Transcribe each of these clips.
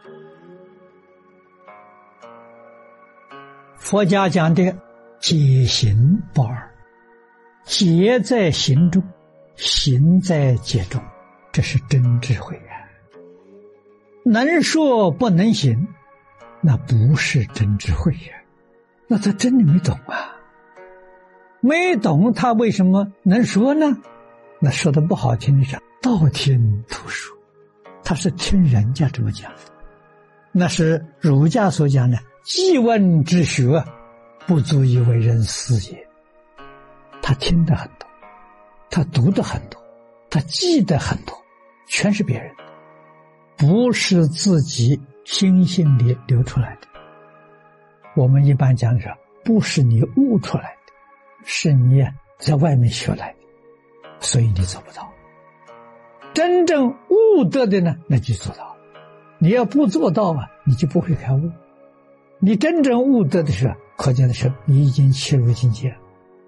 佛家讲的戒行不二，戒在行中，行在戒中，这是真智慧啊！能说不能行，那不是真智慧呀，那他真的没懂啊！没懂他为什么能说呢？那说的不好听的是道听途说，他是听人家这么讲的，那是儒家所讲的记问之学，不足以为人师也。他听得很多，他读得很多，他记得很多，全是别人的，不是自己心性里流出来的。我们一般讲的是不是你悟出来的，是你在外面学来的，所以你做不到。真正悟得的呢，那就做到了。你要不做到啊，你就不会开悟。你真正悟得的时候，可见的是你已经切入境界了。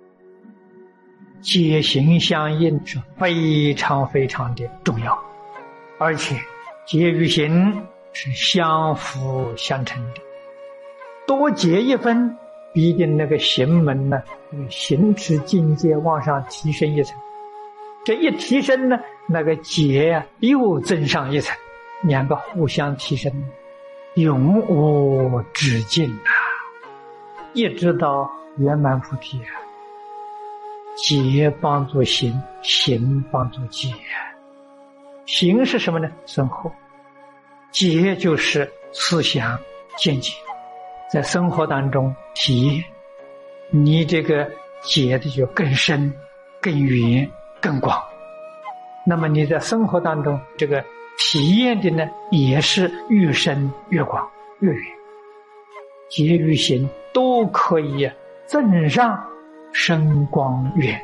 戒行相应是非常非常的重要，而且戒与行是相辅相成的，多戒一分，必定那个行门呢，行持境界往上提升一层。这一提升呢，那个戒又增上一层，两个互相提升，永无止境啊！一直到圆满菩提啊！戒帮助行，行帮助戒。行是什么呢？生活。戒就是思想见解，在生活当中体验，你这个戒的就更深、更远、更广。那么你在生活当中这个体验的呢，也是越深越广越远。戒与行都可以增上深光远。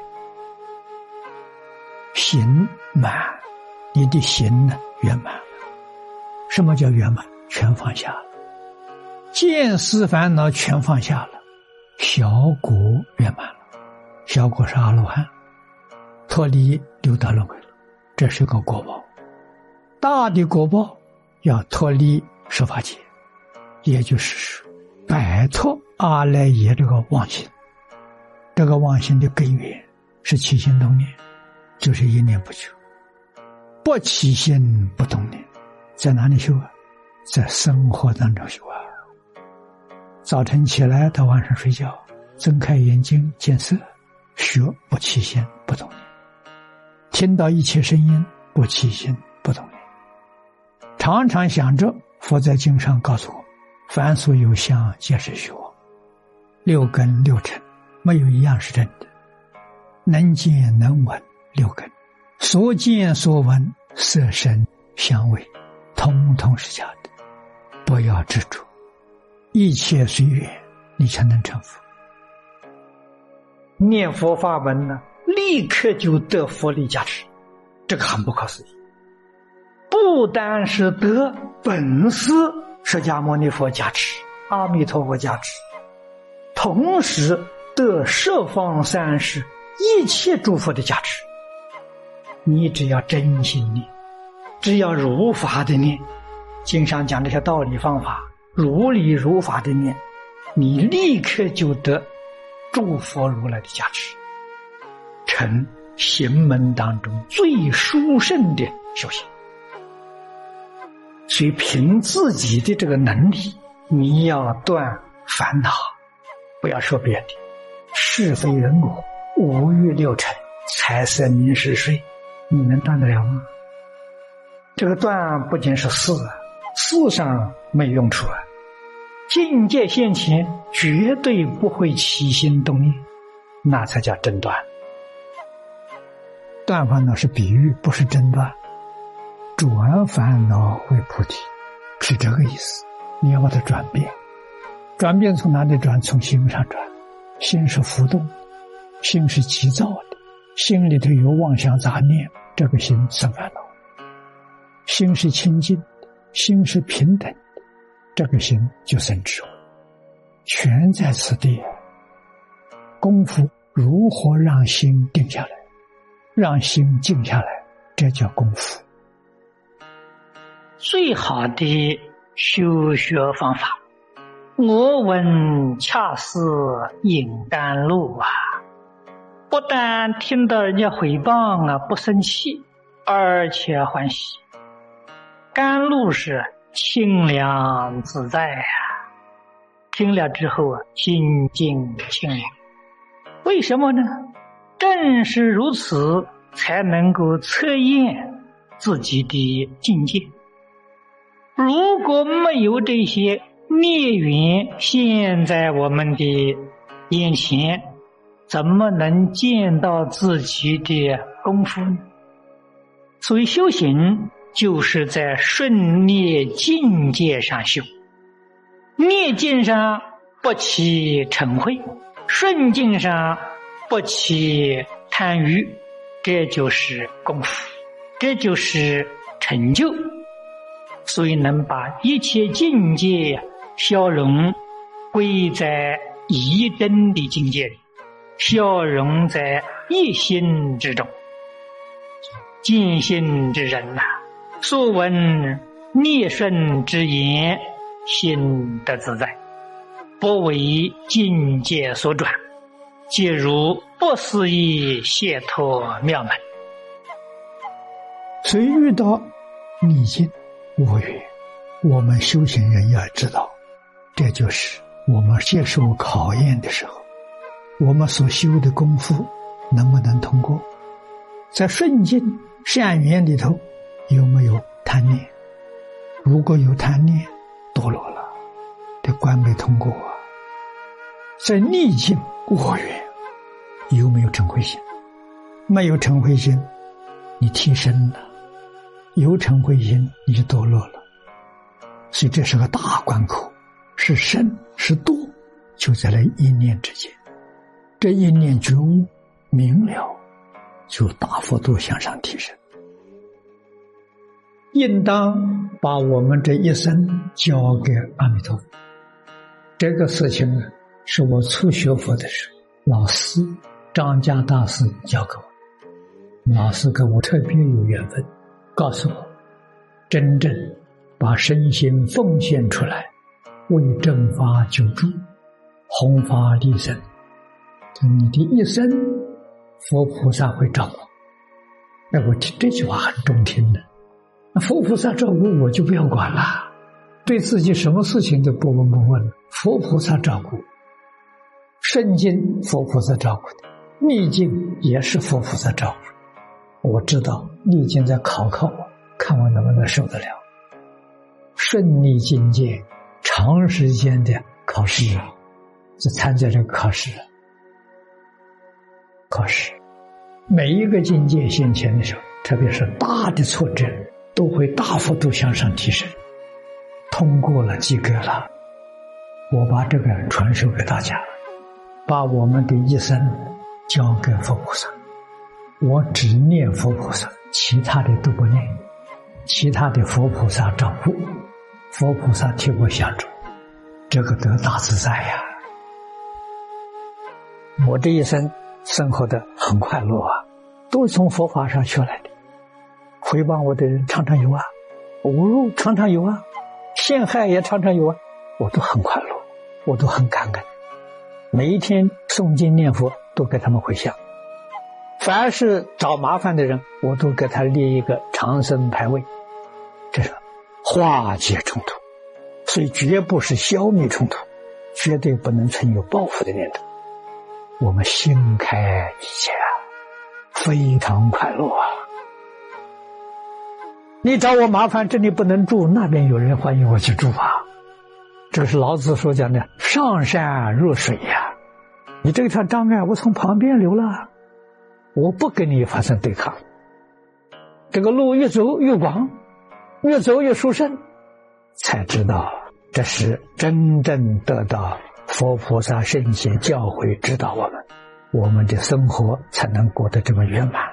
行满，你的行呢圆满了。什么叫圆满？全放下了，见思烦恼全放下了，小果圆满了。小果是阿罗汉，脱离六道轮回了，这是个果报。大的果报要脱离十法界，也就是说摆脱阿赖耶这个妄心。这个妄心的根源是起心动念，就是一念不求，不起心不动念。在哪里修啊？在生活当中修啊。早晨起来到晚上睡觉，睁开眼睛见色，学不起心不动念。听到一切声音，不起心不动念。常常想着佛在经上告诉我，凡所有相皆是虚妄，六根六尘没有一样是真的。能见能闻六根，所见所闻色声香味，通通是假的。不要执着，一切随缘，你才能成佛。念佛法门呢，立刻就得佛力加持，这个很不可思议。不单是得本师释迦牟尼佛加持，阿弥陀佛加持，同时得十方三世一切诸佛的加持。你只要真心念，只要如法的念，经上讲这些道理方法，如理如法的念，你立刻就得诸佛如来的加持，成行门当中最殊胜的修行。所以凭自己的这个能力，你要断烦恼，不要说别的，是非人我、五欲六尘、财色名食睡，你能断得了吗？这个断不仅是事上没用处啊，境界现前绝对不会起心动念，那才叫真断。断烦恼是比喻，不是真断。转烦恼为菩提，是这个意思。你要把它转变，转变从哪里转？从心上转。心是浮动，心是急躁的，心里头有妄想杂念，这个心生烦恼。心是清净的，心是平等的，这个心就生智慧。全在此地。功夫如何让心定下来，让心静下来，这叫功夫。最好的修学方法。我闻恰似饮甘露啊，不但听到人家诽谤啊不生气，而且欢喜。甘露是清凉自在啊，听了之后啊，心静清凉。为什么呢？正是如此，才能够测验自己的境界。如果没有这些孽缘现在我们的眼前，怎么能见到自己的功夫呢？所以修行就是在顺孽境界上修，孽境上不起嗔恚，顺境上不起贪欲，这就是功夫，这就是成就。所以能把一切境界消融归在一真的境界里，消融在一心之中。见性之人啊，所闻孽顺之言，心得自在，不为境界所转，皆如不思议解脱妙门。 所以遇到逆境恶缘，我们修行人要知道，这就是我们接受考验的时候，我们所修的功夫能不能通过。在顺境善缘里头有没有贪念？如果有贪念，堕落了，这关没通过啊。在逆境恶缘有没有嗔恚心？没有嗔恚心，你提升了；有嗔恚心，你就堕落了。所以这是个大关口，是生是堕，就在那一念之间。这一念觉悟明了，就大幅度向上提升。应当把我们这一生交给阿弥陀佛。这个事情呢，是我初学佛的时候，老师张家大师教给我。老师跟我特别有缘分，告诉我，真正把身心奉献出来，为正法救助，弘法利生，你的一生佛菩萨会照顾。我听这句话很中听的。那佛菩萨照顾我就不要管了，对自己什么事情都不闻不问了。佛菩萨照顾，顺境佛菩萨照顾的，逆境也是佛菩萨照顾。我知道逆境在考我，看我能不能受得了。顺逆境界长时间的考试，就参加这个考试。每一个境界现前的时候，特别是大的挫折，都会大幅度向上提升。通过了，及格了，我把这个传授给大家，把我们的一生交给佛菩萨。我只念佛菩萨，其他的都不念，其他的佛菩萨照顾，佛菩萨替我相助，这个得大自在呀。我这一生生活的很快乐啊，都从佛法上学来的。诽谤我的人常常有啊，侮辱常常有啊，陷害也常常有啊，我都很快乐，我都很感恩。每一天诵经念佛都给他们回向，凡是找麻烦的人，我都给他列一个长生牌位，这是化解冲突。所以绝不是消灭冲突，绝对不能存有报复的念头。我们心开意解啊，非常快乐啊。你找我麻烦，这里不能住，那边有人欢迎我去住啊。这是老子所讲的上善若水呀。你这条障碍我从旁边流了，我不跟你发生对抗。这个路越走越广，越走越殊胜，才知道这是真正得到佛菩萨圣贤教诲指导我们的生活才能过得这么圆满。